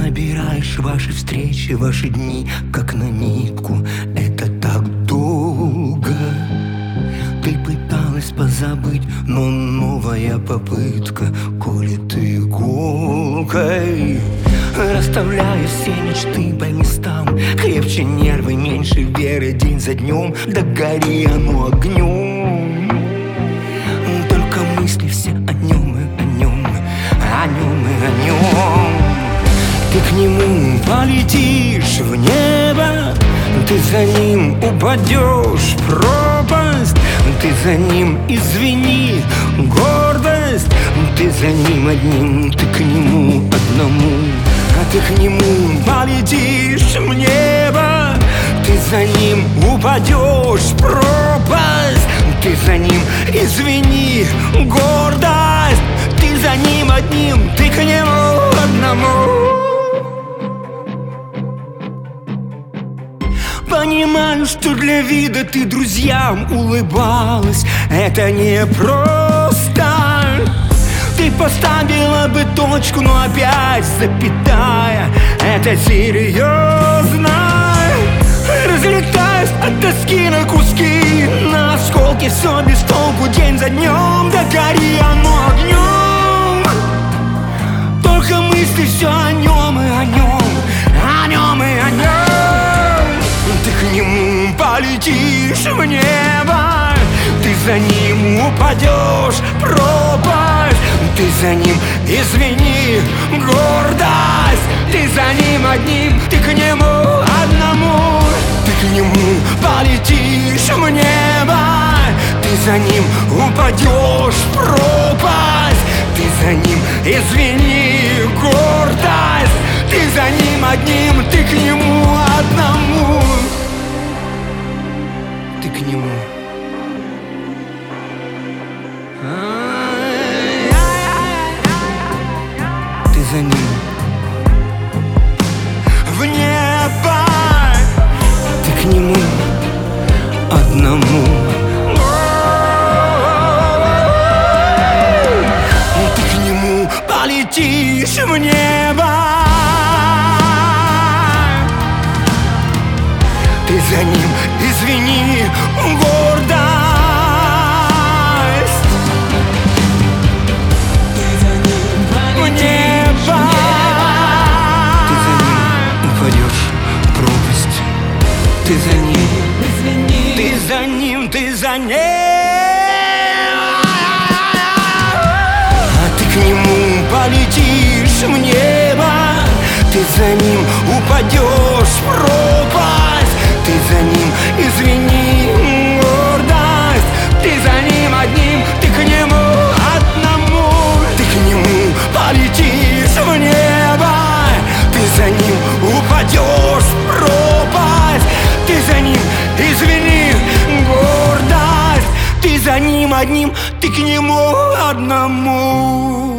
набираешь ваши встречи, ваши дни, как на нитку. Это так долго. Ты пыталась позабыть, но новая попытка колет иголкой, расставляя все мечты по местам. Крепче нервы, меньше веры, день за днем. Да гори оно огнем. Только мысли все о нем и о нем, о нем и о нем. Ты к нему полетишь в небо, ты за ним упадешь в пропасть. Ты за ним, извини, гордость. Ты за ним одним, ты к нему одному. А ты к нему полетишь в небо, ты за ним упадешь в пропасть. Ты за ним, извини, гордость. Ты за ним одним, ты к нему одному. Понимаю, что для вида ты друзьям улыбалась. Это не просто. Ты поставила бы точку, но опять запятая. Это серьезно. Разлетаюсь от тоски на куски, на осколки, все без толку, день за днем. Да гори оно огнем. Только мысли все о нем и о нем, о нем и о нем. Ты к нему полетишь в небо, ты за ним упадешь в пропасть. Ты за ним, извини, гордость. Ты за ним одним, ты к нему одному. Ты к нему полетишь в небо, ты за ним упадешь в пропасть. Ты за ним, извини, гордость. Ты за ним одним, ты к нему одному. Ты к нему. Ты за ним в небо, ты к нему одному. Ты к нему полетишь в небо, ты за ним, извини, гордость. Ты за ним в небо, ты за ним упадешь в пропасть. Ты за ним, извини, ты за ним, ты за ним. А ты к нему полетишь в небо, ты за ним упадешь в пропасть. Ты за ним, извини, гордость. Ты за ним одним, ты к нему одному. Ты к нему полетишь в небо, ты за ним упадешь в пропасть. Ты за ним, извини, гордость. Ты за ним одним, ты к нему одному.